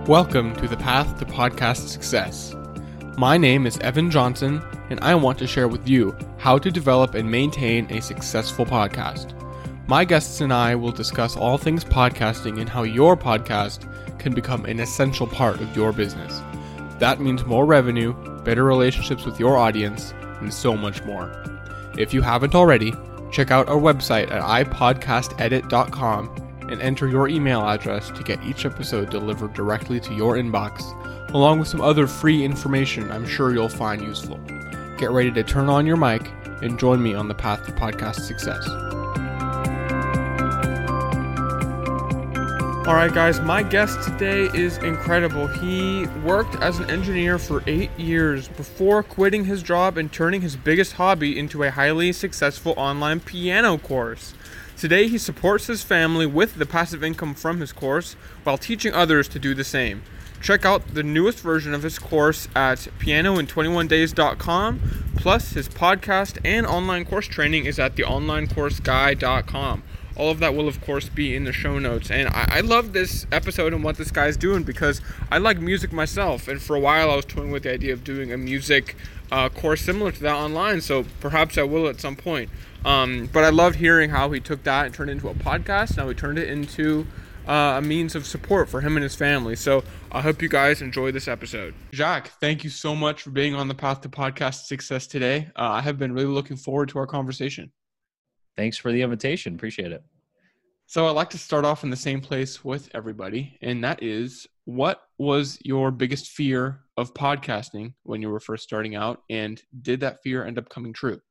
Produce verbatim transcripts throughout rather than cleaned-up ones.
Welcome to the Path to Podcast Success. My name is Evan Johnson, and I want to share with you how to develop and maintain a successful podcast. My guests and I will discuss all things podcasting and how your podcast can become an essential part of your business. That means more revenue, better relationships with your audience, and so much more. If you haven't already, check out our website at i podcast edit dot com and enter your email address to get each episode delivered directly to your inbox, along with some other free information I'm sure you'll find useful. Get ready to turn on your mic and join me on the path to podcast success. Alright guys, my guest today is incredible. He worked as an engineer for eight years before quitting his job and turning his biggest hobby into a highly successful online piano course. Today he supports his family with the passive income from his course while teaching others to do the same. Check out the newest version of his course at piano in twenty-one days dot com. Plus, his podcast and online course training is at the online course guy dot com. All of that will, of course, be in the show notes. And I, I love this episode and what this guy's doing because I like music myself. And for a while, I was toying with the idea of doing a music uh, course similar to that online. So perhaps I will at some point. Um, but I loved hearing how he took that and turned it into a podcast. Now he turned it into uh, a means of support for him and his family. So I hope you guys enjoy this episode. Jacques, thank you so much for being on the path to podcast success today. Uh, I have been really looking forward to our conversation. Thanks for the invitation. Appreciate it. So I'd like to start off in the same place with everybody, and that is, what was your biggest fear of podcasting when you were first starting out, and did that fear end up coming true?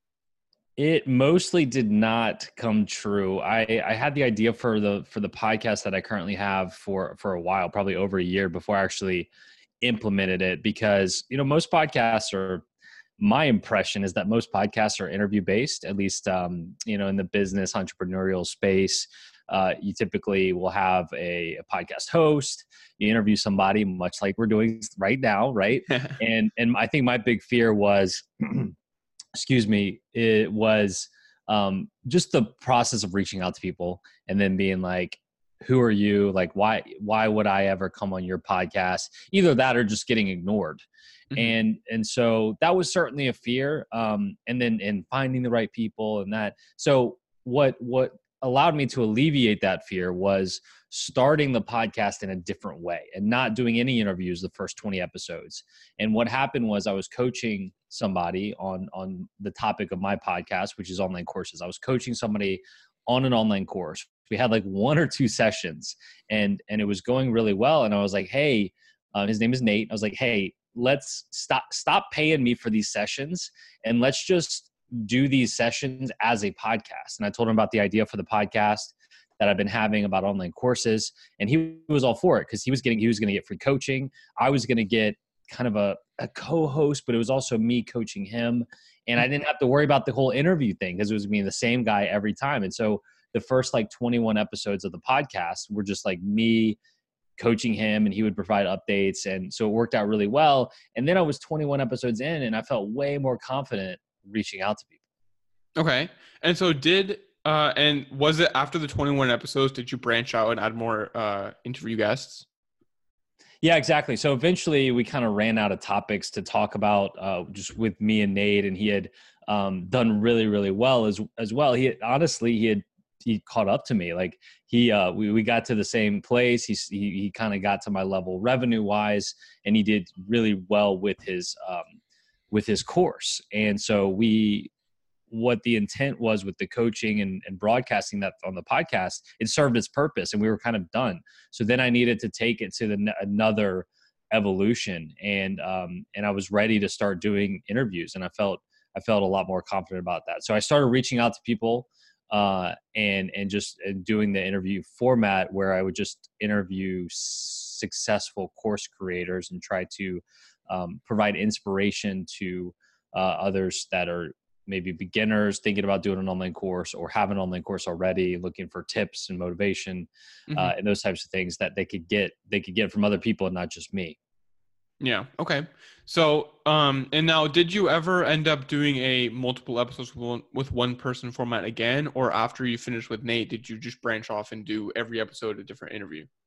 It mostly did not come true. I, I had the idea for the for the podcast that I currently have for, for a while, probably over a year before I actually implemented it, because, you know, most podcasts are, my impression is that most podcasts are interview based, at least, um, you know, in the business entrepreneurial space. Uh, you typically will have a, a podcast host, you interview somebody much like we're doing right now. Right. and, and I think my big fear was, excuse me, it was um, just the process of reaching out to people and then being like, who are you? Like, why, why would I ever come on your podcast? Either that or just getting ignored. Mm-hmm. And, and so that was certainly a fear. Um, and then in finding the right people and that, so what, what allowed me to alleviate that fear was starting the podcast in a different way and not doing any interviews the first twenty episodes. And what happened was I was coaching somebody on, on the topic of my podcast, which is online courses. I was coaching somebody on an online course. We had like one or two sessions and, and it was going really well. And I was like, hey, uh, his name is Nate. I was like, hey, let's stop, stop paying me for these sessions and let's just do these sessions as a podcast. And I told him about the idea for the podcast that I've been having about online courses. And he was all for it because he was getting, he was going to get free coaching. I was going to get kind of a, a co-host, but it was also me coaching him. And I didn't have to worry about the whole interview thing because it was me, the same guy every time. And so the first like twenty-one episodes of the podcast were just like me coaching him and he would provide updates. And so it worked out really well. And then I was twenty-one episodes in and I felt way more confident reaching out to people. Okay. And so did, uh, and was it after the twenty-one episodes, did you branch out and add more uh, interview guests? Yeah, exactly. So eventually we kind of ran out of topics to talk about uh, just with me and Nate, and he had um, done really, really well as, as well. He had, honestly, he had, he caught up to me. Like he, uh, we, we got to the same place. He, he, he kind of got to my level revenue wise, and he did really well with his, um, with his course. And so we, what the intent was with the coaching and, and broadcasting that on the podcast, it served its purpose and we were kind of done. So then I needed to take it to the another evolution. And, um, and I was ready to start doing interviews, and I felt, I felt a lot more confident about that. So I started reaching out to people, uh, and, and just and doing the interview format where I would just interview successful course creators and try to, um, provide inspiration to, uh, others that are maybe beginners thinking about doing an online course or have an online course already, looking for tips and motivation, mm-hmm. uh, and those types of things that they could get, they could get from other people and not just me. Yeah. Okay. So, um, and now did you ever end up doing a multiple episodes with one, with one person format again, or after you finished with Nate, did you just branch off and do every episode a different interview?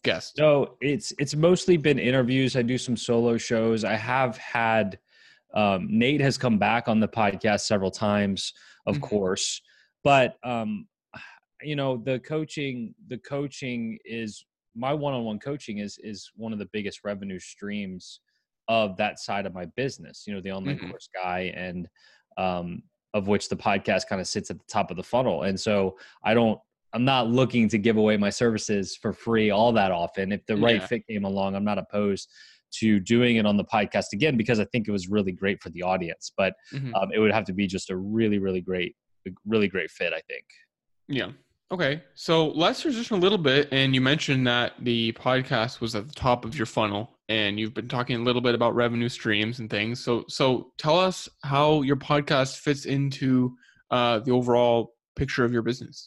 guest? So it's it's mostly been interviews. I do some solo shows. I have had um, Nate has come back on the podcast several times, of Mhm. course, but um, you know the coaching the coaching is my one-on-one coaching is is one of the biggest revenue streams of that side of my business. You know, the online Mhm. course guy, and um, of which the podcast kind of sits at the top of the funnel. And so I don't. I'm not looking to give away my services for free all that often. If the right Yeah. fit came along, I'm not opposed to doing it on the podcast again, because I think it was really great for the audience. But Mhm. um, it would have to be just a really, really great, really great fit, I think. Yeah. Okay. So let's transition a little bit. And you mentioned that the podcast was at the top of your funnel, and you've been talking a little bit about revenue streams and things. So, so tell us how your podcast fits into uh, the overall picture of your business.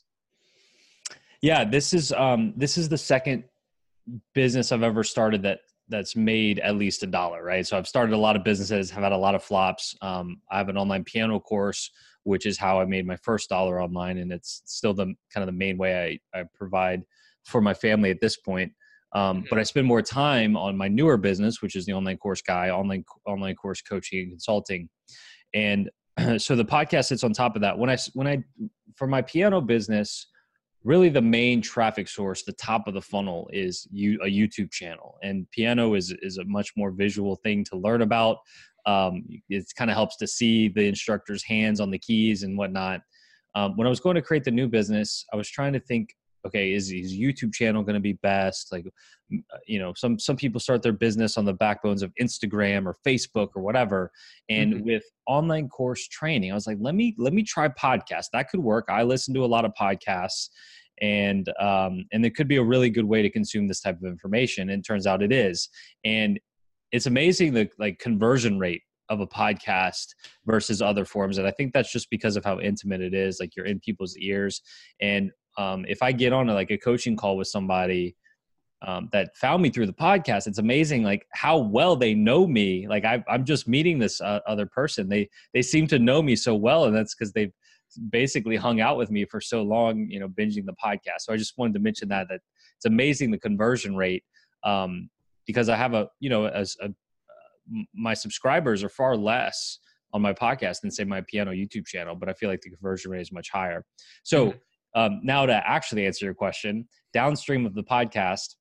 Yeah, this is um, this is the second business I've ever started that that's made at least a dollar, right? So I've started a lot of businesses, have had a lot of flops. Um, I have an online piano course, which is how I made my first dollar online, and it's still the kind of the main way I, I provide for my family at this point. Um, Mhm. but I spend more time on my newer business, which is the online course guy, online online course coaching and consulting, and so the podcast sits on top of that. When I when I for my piano business, really the main traffic source, the top of the funnel, is you a YouTube channel, and piano is is a much more visual thing to learn about. Um, it kind of helps to see the instructor's hands on the keys and whatnot. Um, when I was going to create the new business, I was trying to think, okay, is his YouTube channel going to be best? Like, you know, some some people start their business on the backbones of Instagram or Facebook or whatever. And Mhm. with online course training, I was like, let me let me try podcast. That could work. I listen to a lot of podcasts, and um, and it could be a really good way to consume this type of information. And it turns out it is. And it's amazing the like conversion rate of a podcast versus other forms. And I think that's just because of how intimate it is. Like, you're in people's ears. And um, if I get on a, like a coaching call with somebody um, that found me through the podcast, it's amazing like how well they know me. Like, I, I'm just meeting this uh, other person. They they seem to know me so well, and that's because they've basically hung out with me for so long, you know, binging the podcast. So I just wanted to mention that that it's amazing the conversion rate, um, because I have a you know as a, my subscribers are far less on my podcast than say my piano YouTube channel, but I feel like the conversion rate is much higher. So Mhm. um, now to actually answer your question, downstream of the podcast,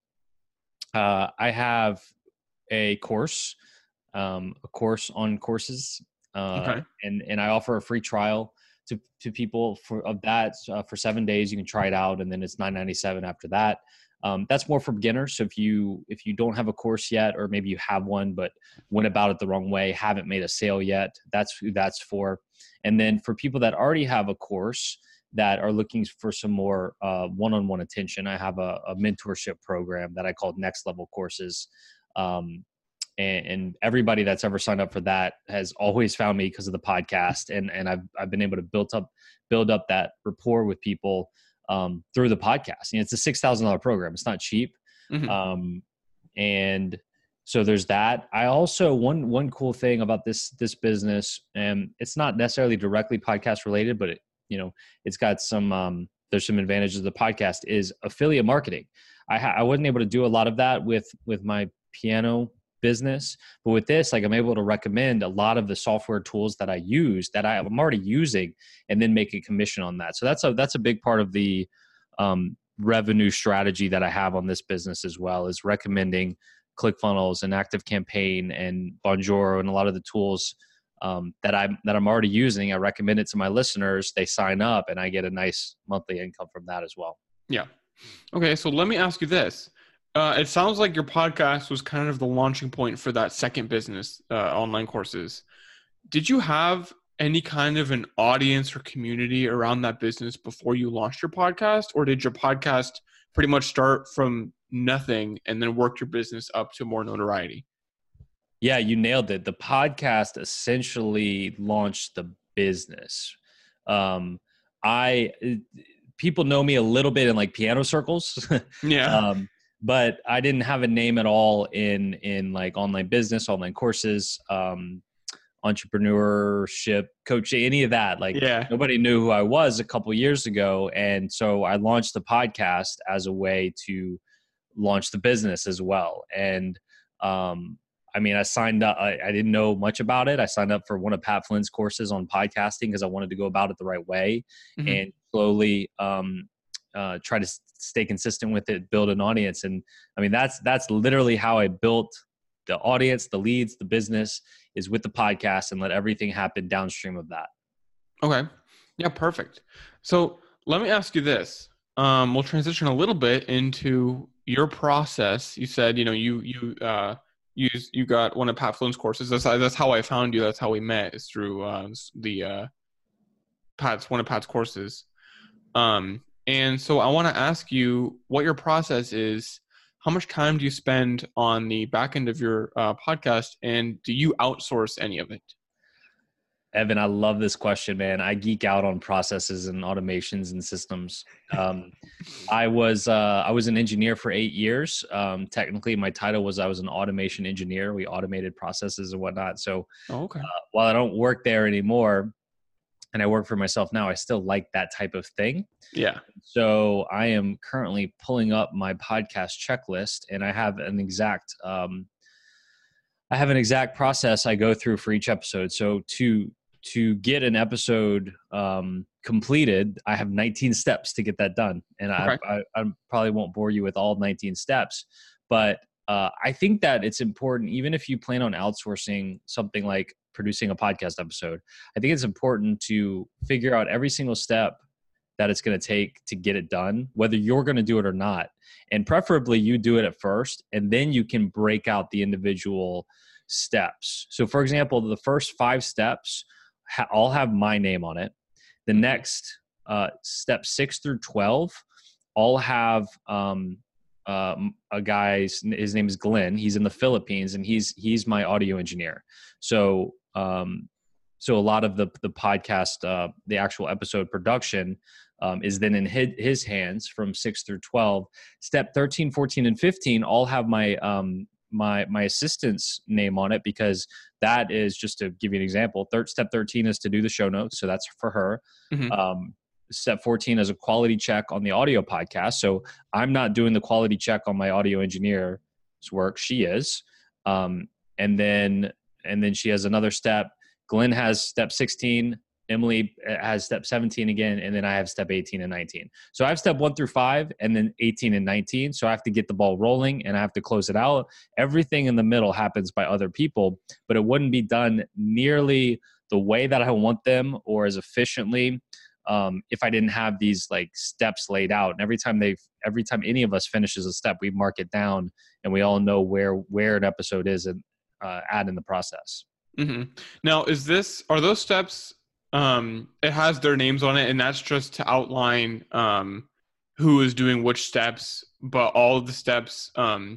uh, I have a course, um, a course on courses, uh, Okay. and and I offer a free trial to to people for of that uh, for seven days. You can try it out, and then it's nine ninety-seven after that. Um, that's more for beginners. So if you if you don't have a course yet, or maybe you have one but went about it the wrong way, haven't made a sale yet, that's who that's for. And then for people that already have a course that are looking for some more uh, one-on-one attention, I have a, a mentorship program that I call Next Level Courses. Um, and, and everybody that's ever signed up for that has always found me because of the podcast, and and I've I've been able to build up build up that rapport with people um, through the podcast. And it's a six thousand dollar program. It's not cheap, Mhm. um, and so there's that. I also one one cool thing about this this business, and it's not necessarily directly podcast related, but it you know it's got some um, there's some advantages of the podcast, is affiliate marketing. I ha- I wasn't able to do a lot of that with with my piano business, but with this, like, I'm able to recommend a lot of the software tools that I use that I, I'm already using, and then make a commission on that. So that's a that's a big part of the um, revenue strategy that I have on this business as well, is recommending ClickFunnels and ActiveCampaign and Bonjoro and a lot of the tools um, that I'm that I'm already using. I recommend it to my listeners. They sign up, and I get a nice monthly income from that as well. Yeah. Okay. So let me ask you this. Uh, it sounds like your podcast was kind of the launching point for that second business, uh, online courses. Did you have any kind of an audience or community around that business before you launched your podcast? Or did your podcast pretty much start from nothing and then work your business up to more notoriety? Yeah, you nailed it. The podcast essentially launched the business. Um, I people know me a little bit in like piano circles, Yeah. um, but I didn't have a name at all in in like online business, online courses, um, entrepreneurship, coaching, any of that. Like, Yeah. nobody knew who I was a couple years ago, and so I launched the podcast as a way to launch the business as well. And um, I mean, I signed up, I, I didn't know much about it. I signed up for one of Pat Flynn's courses on podcasting because I wanted to go about it the right way Mm-hmm. and slowly um, uh, try to stay consistent with it, build an audience. And I mean, that's, that's literally how I built the audience, the leads, the business is with the podcast, and let everything happen downstream of that. Okay. Yeah, perfect. So let me ask you this. Um, we'll transition a little bit into your process. You said, you know, you, you, uh, you, you got one of Pat Flynn's courses. That's, that's how I found you. That's how we met, is through, uh, the, uh, Pat's, one of Pat's courses. Um, and so I want to ask you what your process is. How much time do you spend on the back end of your uh, podcast, and do you outsource any of it? Evan, I love this question, man. I geek out on processes and automations and systems. Um, I was uh, I was an engineer for eight years. Um, technically, my title was I was an automation engineer. We automated processes and whatnot. So Oh, okay. uh, while I don't work there anymore, and I work for myself now, I still like that type of thing. Yeah. So I am currently pulling up my podcast checklist, and I have an exact um, I have an exact process I go through for each episode. So to to get an episode um, completed, I have nineteen steps to get that done. And Okay. I, I, I probably won't bore you with all nineteen steps, but uh, I think that it's important, even if you plan on outsourcing something like producing a podcast episode, I think it's important to figure out every single step that it's going to take to get it done, whether you're going to do it or not. And preferably you do it at first, and then you can break out the individual steps. So for example, the first five steps ha- all have my name on it. The next uh, step six through twelve all have um, uh, a guy's, his name is Glenn. He's in the Philippines, and he's, he's my audio engineer. So, um, so a lot of the, the podcast, uh, the actual episode production um, is then in his, his hands from six through twelve. Step thirteen, fourteen, and fifteen all have my, um, my, my assistant's name on it, because that is, just to give you an example, third, step thirteen is to do the show notes. So that's for her. Mm-hmm. Um, step fourteen is a quality check on the audio podcast. So I'm not doing the quality check on my audio engineer's work. She is. Um, and then, and then she has another step. Glenn has step sixteen. Emily has step seventeen again. And then I have step eighteen and nineteen. So I have step one through five, and then eighteen and nineteen. So I have to get the ball rolling, and I have to close it out. Everything in the middle happens by other people, but it wouldn't be done nearly the way that I want them, or as efficiently, um, if I didn't have these like steps laid out. And every time they, every time any of us finishes a step, we mark it down, and we all know where, where an episode is and uh, add in the process. Mm-hmm. Now, is this, are those steps, um, it has their names on it, and that's just to outline um, who is doing which steps, but all of the steps. Um,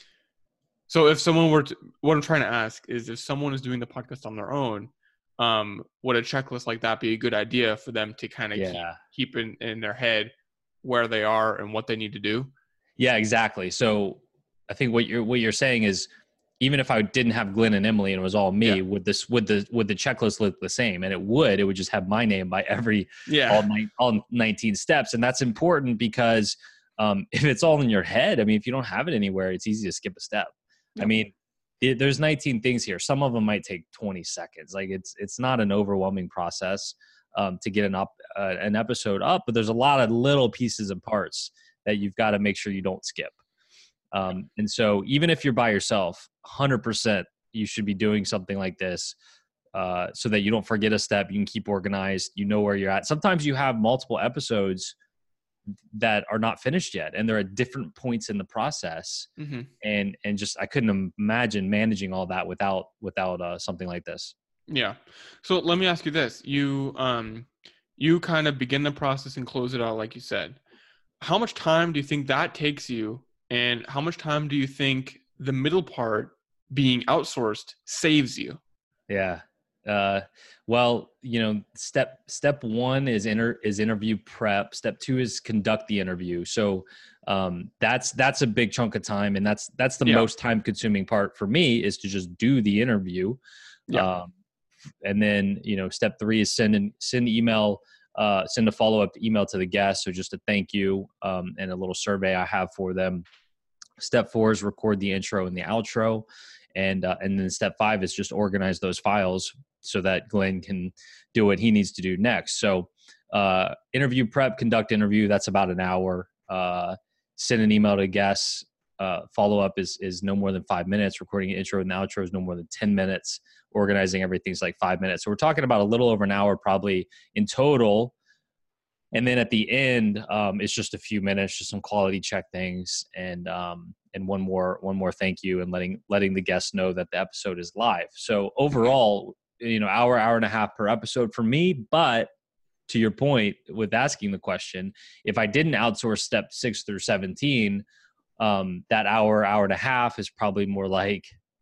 so if someone were to, what I'm trying to ask is, if someone is doing the podcast on their own, um, would a checklist like that be a good idea for them to kind of Yeah. keep, keep in, in their head where they are and what they need to do? Yeah, exactly. So I think what you're, what you're saying is, even if I didn't have Glenn and Emily and it was all me, Yeah. would this, would the, would the checklist look the same? And it would, it would just have my name by every, Yeah. all nine, all nineteen steps. And that's important because um, if it's all in your head, I mean, if you don't have it anywhere, it's easy to skip a step. Yeah. I mean, it, there's nineteen things here. Some of them might take twenty seconds. Like it's, it's not an overwhelming process um, to get an up, uh, an episode up, but there's a lot of little pieces and parts that you've got to make sure you don't skip. Um, and so even if you're by yourself, one hundred percent you should be doing something like this uh, so that you don't forget a step. You can keep organized. You know where you're at. Sometimes you have multiple episodes that are not finished yet, and they're at different points in the process. Mm-hmm. And and just I couldn't imagine managing all that without without uh, something like this. Yeah. So let me ask you this. You um you kind of begin the process and close it out like you said. How much time do you think that takes you? And how much time do you think the middle part, being outsourced, saves you? Yeah. Uh, well, you know, step step one is inter is interview prep. Step two is conduct the interview. So um, that's that's a big chunk of time, and that's that's the Yeah. most time consuming part for me, is to just do the interview. Yeah. Um, and then you know, step three is send an, send email. Uh, send a follow-up email to the guest. So just a thank you um, and a little survey I have for them. Step four is record the intro and the outro. And, uh, and then step five is just organize those files so that Glenn can do what he needs to do next. So uh, interview prep, conduct interview, that's about an hour. Uh, send an email to guests. Uh, follow-up is is no more than five minutes. Recording an intro and outro is no more than ten minutes. Organizing everything's like five minutes. So we're talking about a little over an hour probably in total. And then at the end, um, it's just a few minutes, just some quality check things, and um, and one more one more thank you, and letting letting the guests know that the episode is live. So overall, you know, hour hour and a half per episode for me. But to your point with asking the question, if I didn't outsource step six through seventeen, um, that hour hour and a half is probably more like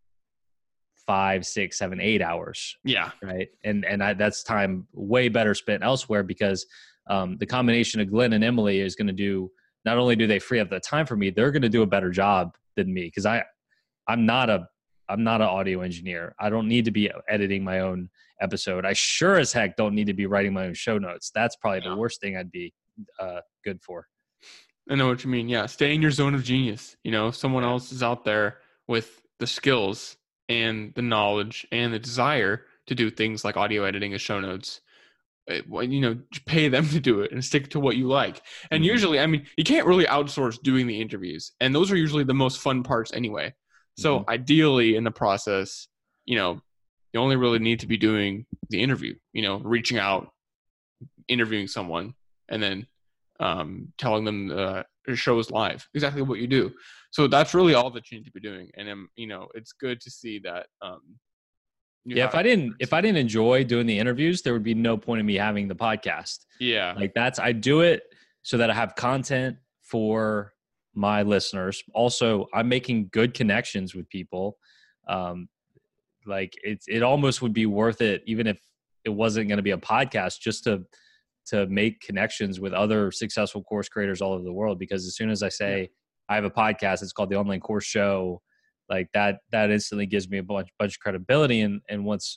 five, six, seven, eight hours. Yeah. Right. And and I, that's time way better spent elsewhere, because um, the combination of Glenn and Emily is going to do, not only do they free up the time for me, they're going to do a better job than me. Cause I, I'm not a, I'm not an audio engineer. I don't need to be editing my own episode. I sure as heck don't need to be writing my own show notes. That's probably Yeah. the worst thing I'd be uh, good for. I know what you mean. Yeah. Stay in your zone of genius. You know, someone else is out there with the skills and the knowledge and the desire to do things like audio editing and show notes. It, you know, pay them to do it and stick to what you like. And Mm-hmm. usually, I mean, you can't really outsource doing the interviews, and those are usually the most fun parts anyway. So Mm-hmm. ideally in the process, you know, you only really need to be doing the interview, you know, reaching out, interviewing someone, and then um, telling them uh, the show is live, exactly what you do. So that's really all that you need to be doing. And, um, you know, it's good to see that. Um, you Yeah, have- if I didn't if I didn't enjoy doing the interviews, there would be no point in me having the podcast. yeah, Like that's I do it so that I have content for my listeners. Also, I'm making good connections with people. Um, like it's it almost would be worth it, even if it wasn't going to be a podcast, just to to make connections with other successful course creators all over the world. Because as soon as I say Yeah. I have a podcast, it's called the Online Course Show. Like that, that instantly gives me a bunch, bunch of credibility. And, and once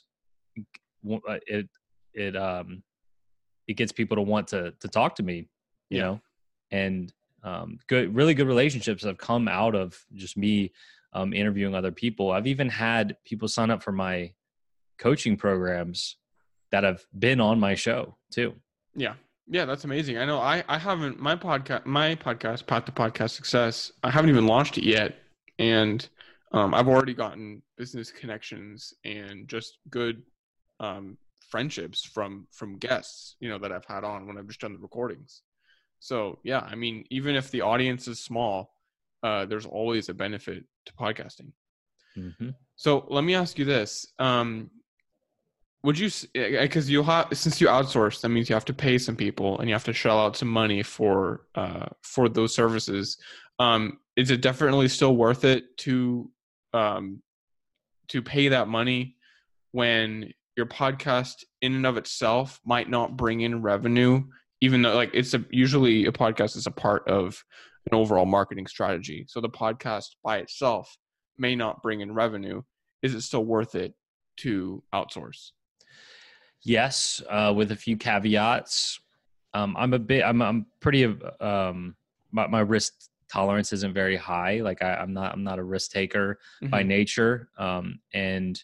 it, it, um, it gets people to want to, to talk to me, you Yeah. know, and, um, good, really good relationships have come out of just me, um, interviewing other people. I've even had people sign up for my coaching programs that have been on my show too. Yeah. Yeah, that's amazing. I know I, I haven't, my podcast, my podcast, Path to Podcast Success, I haven't even launched it yet. And um, I've already gotten business connections and just good um, friendships from, from guests, you know, that I've had on when I've just done the recordings. So yeah, I mean, even if the audience is small, uh, there's always a benefit to podcasting. Mm-hmm. So let me ask you this. Um, Would you, because you have, since you outsource, that means you have to pay some people and you have to shell out some money for, uh, for those services. Um, is it definitely still worth it to, um, to pay that money when your podcast in and of itself might not bring in revenue, even though like it's a, usually a podcast is a part of an overall marketing strategy. So the podcast by itself may not bring in revenue. Is it still worth it to outsource? Yes, uh, with a few caveats. Um, I'm a bit, I'm, I'm pretty, um, my, my risk tolerance isn't very high. Like I, I'm not, I'm not a risk taker Mm-hmm. by nature. Um, and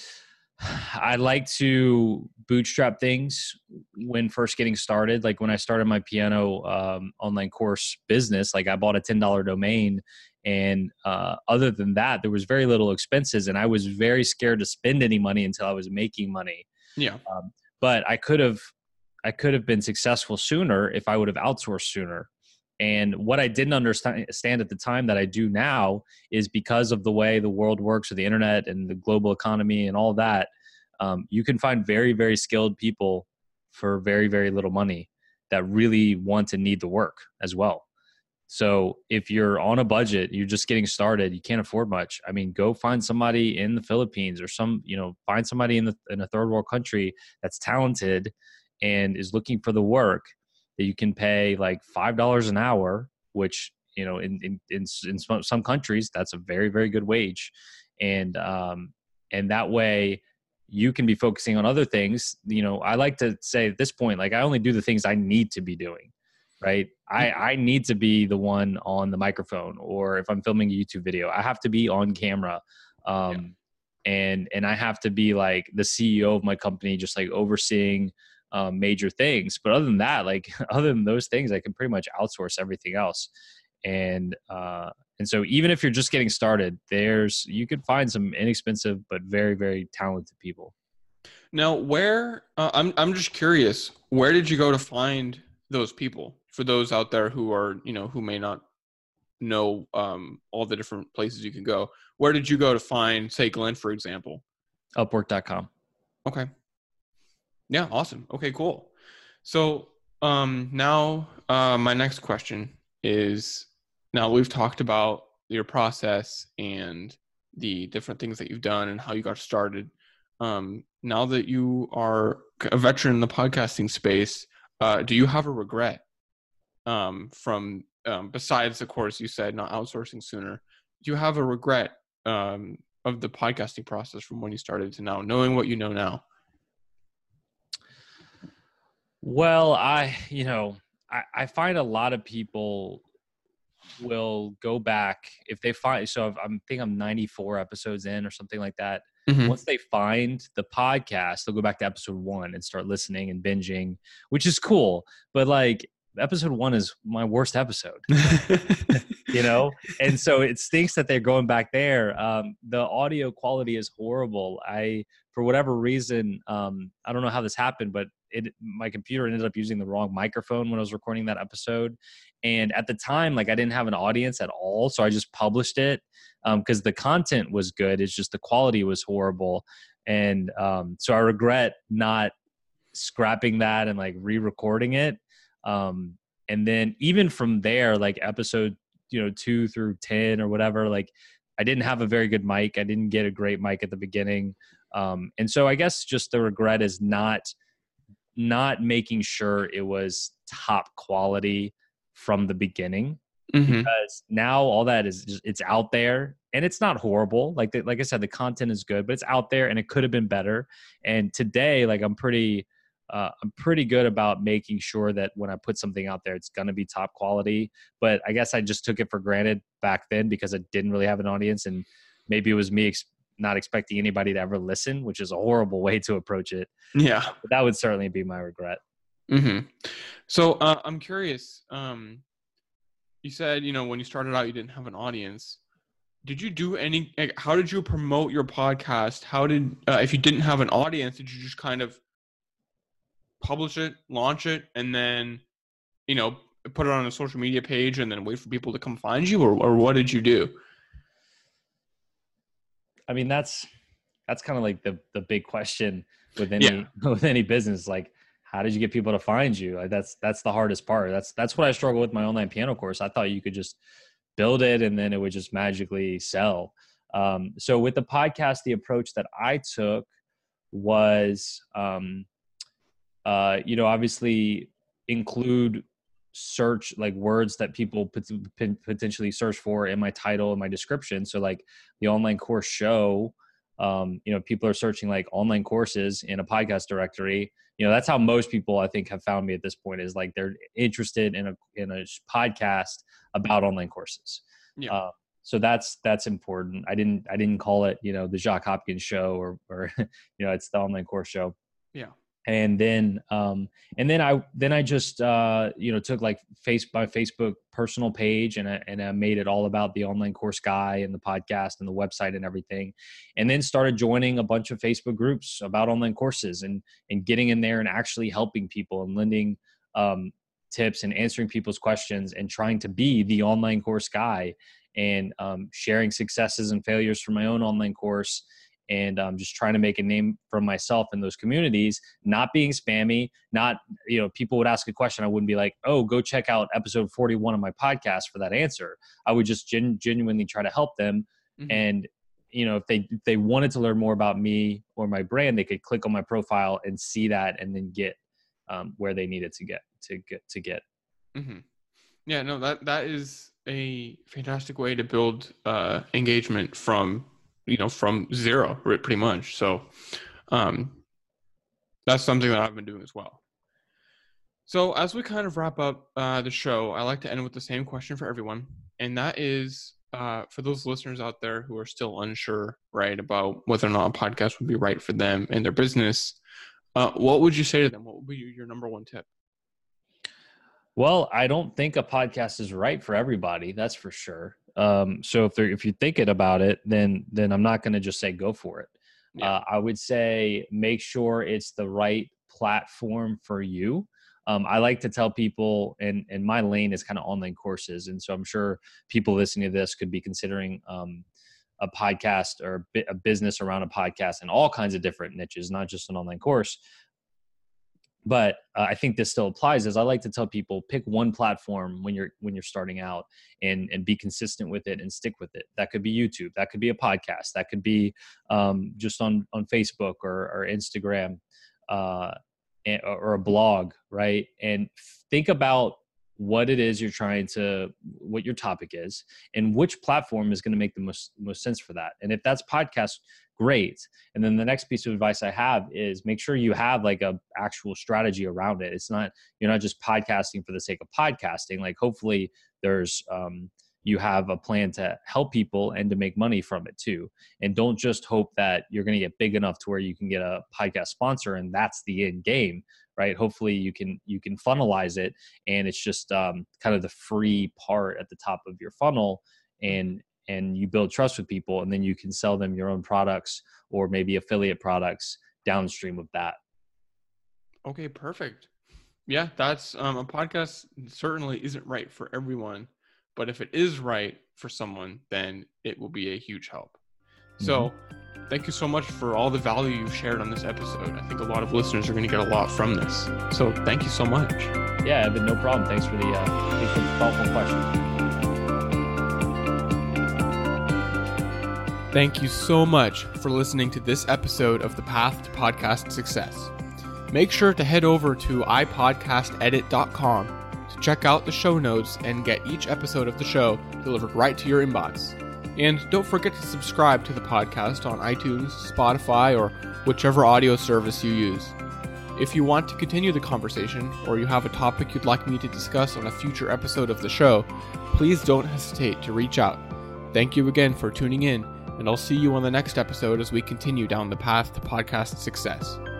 I like to bootstrap things when first getting started. Like when I started my piano, um, online course business, like I bought a ten dollars domain. And uh, other than that, there was very little expenses. And I was very scared to spend any money until I was making money. Yeah. Um, but I could have, I could have been successful sooner if I would have outsourced sooner. And what I didn't understand at the time that I do now is because of the way the world works with the internet and the global economy and all that, um, you can find very, very skilled people for very, very little money that really want to need the work as well. So if you're on a budget, you're just getting started, you can't afford much. I mean, go find somebody in the Philippines or some, you know, find somebody in the in a third world country that's talented and is looking for the work that you can pay like five dollars an hour, which, you know, in, in, in, in some, some countries, that's a very, very good wage. And, um, and that way you can be focusing on other things. You know, I like to say at this point, like I only do the things I need to be doing. right? I, I need to be the one on the microphone, or if I'm filming a YouTube video, I have to be on camera. Um, yeah. and, and I have to be like the C E O of my company, just like overseeing um, major things. But other than that, like other than those things, I can pretty much outsource everything else. And, uh, and so even if you're just getting started, there's, you could find some inexpensive, but very, very talented people. Now, where, uh, I'm, I'm just curious, where did you go to find those people? For those out there who are, you know, who may not know um, all the different places you can go, where did you go to find, say, Glenn, for example? Upwork dot com. Okay. Yeah, awesome. Okay, cool. So um, now uh, my next question is, now we've talked about your process and the different things that you've done and how you got started. Um, now that you are a veteran in the podcasting space, uh, do you have a regret um, from, um, besides, of course, you said not outsourcing sooner, do you have a regret um, of the podcasting process from when you started to now, knowing what you know now? Well, I, you know, I, I find a lot of people will go back if they find, so I've, I'm think I'm ninety-four episodes in or something like that. Mm-hmm. Once they find the podcast, they'll go back to episode one and start listening and binging, which is cool. But like episode one is my worst episode, you know? And so it stinks that they're going back there. Um, the audio quality is horrible. I, for whatever reason, um, I don't know how this happened, but it, my computer ended up using the wrong microphone when I was recording that episode. And at the time, like I didn't have an audience at all. So I just published it um, because the content was good. It's just the quality was horrible. And um, so I regret not scrapping that and like re-recording it. Um, and then even from there, like episode, you know, two through ten or whatever, like I didn't have a very good mic. I didn't get a great mic at the beginning. Um, and so I guess just the regret is not, not making sure it was top quality from the beginning, mm-hmm. because now all that is just, it's out there and it's not horrible. Like, the, like I said, the content is good, but it's out there and it could have been better. And today, like I'm pretty, uh, I'm pretty good about making sure that when I put something out there, it's going to be top quality. But I guess I just took it for granted back then because I didn't really have an audience, and maybe it was me ex- not expecting anybody to ever listen, which is a horrible way to approach it. Yeah. But that would certainly be my regret. Mm-hmm. So uh, I'm curious. Um, you said, you know, when you started out, you didn't have an audience. Did you do any, like, how did you promote your podcast? How did, uh, if you didn't have an audience, did you just kind of publish it, launch it, and then, you know, put it on a social media page and then wait for people to come find you? Or, or what did you do? I mean, that's, that's kind of like the, the big question with any, yeah. with any business. Like, how did you get people to find you? Like, that's, that's the hardest part. That's, that's what I struggle with my online piano course. I thought you could just build it and then it would just magically sell. Um, so with the podcast, the approach that I took was, um, uh, you know, obviously include search like words that people pot- potentially search for in my title and my description. So like the online course show, um, you know, people are searching like online courses in a podcast directory. You know, that's how most people I think have found me at this point, is like they're interested in a in a podcast about online courses. Yeah. Uh, so that's that's important. I didn't I didn't call it, you know, the Jacques Hopkins show or or you know, it's the online course show. Yeah. And then, um, and then I, then I just, uh, you know, took like face my Facebook personal page and I, and I made it all about the online course guy and the podcast and the website and everything. And then started joining a bunch of Facebook groups about online courses and, and getting in there and actually helping people and lending, um, tips and answering people's questions and trying to be the online course guy and, um, sharing successes and failures from my own online course. And um, just trying to make a name for myself in those communities, not being spammy, not, you know, people would ask a question. I wouldn't be like, oh, go check out episode forty-one of my podcast for that answer. I would just gen- genuinely try to help them. Mm-hmm. And, you know, if they, if they wanted to learn more about me or my brand, they could click on my profile and see that and then get um, where they needed to get, to get, to get. Mm-hmm. Yeah, no, that, that is a fantastic way to build uh, engagement from, you know, from zero, pretty much. So um, that's something that I've been doing as well. So as we kind of wrap up uh, the show, I like to end with the same question for everyone. And that is, uh, for those listeners out there who are still unsure, right, about whether or not a podcast would be right for them and their business, uh, what would you say to them? What would be your number one tip? Well, I don't think a podcast is right for everybody. That's for sure. Um, so if they're, if you're thinking about it, then, then I'm not going to just say go for it. Yeah. Uh, I would say make sure it's the right platform for you. Um, I like to tell people, and, and my lane is kind of online courses. And so I'm sure people listening to this could be considering um, a podcast or a business around a podcast in all kinds of different niches, not just an online course. But uh, I think this still applies. As I like to tell people, pick one platform when you're when you're starting out, and and be consistent with it and stick with it. That could be YouTube. That could be a podcast. That could be um, just on on Facebook or or Instagram, uh, and, or a blog, right? And think about what it is you're trying to, what your topic is, and which platform is going to make the most most sense for that. And if that's podcast, great. And then the next piece of advice I have is make sure you have like a actual strategy around it. It's not, you're not just podcasting for the sake of podcasting. Like hopefully there's, um, you have a plan to help people and to make money from it too. And don't just hope that you're going to get big enough to where you can get a podcast sponsor and that's the end game, right? Hopefully you can, you can funnelize it, and it's just um, kind of the free part at the top of your funnel, and and you build trust with people, and then you can sell them your own products or maybe affiliate products downstream of that. Okay, perfect. Yeah, that's um, a podcast certainly isn't right for everyone, but if it is right for someone, then it will be a huge help. So mm-hmm. Thank you so much for all the value you've shared on this episode. I think a lot of listeners are going to get a lot from this. So thank you so much. Yeah, Evan, no problem. Thanks for the, uh, thanks for the thoughtful question. Thank you so much for listening to this episode of The Path to Podcast Success. Make sure to head over to i podcast edit dot com to check out the show notes and get each episode of the show delivered right to your inbox. And don't forget to subscribe to the podcast on iTunes, Spotify, or whichever audio service you use. If you want to continue the conversation, or you have a topic you'd like me to discuss on a future episode of the show, please don't hesitate to reach out. Thank you again for tuning in, and I'll see you on the next episode as we continue down the path to podcast success.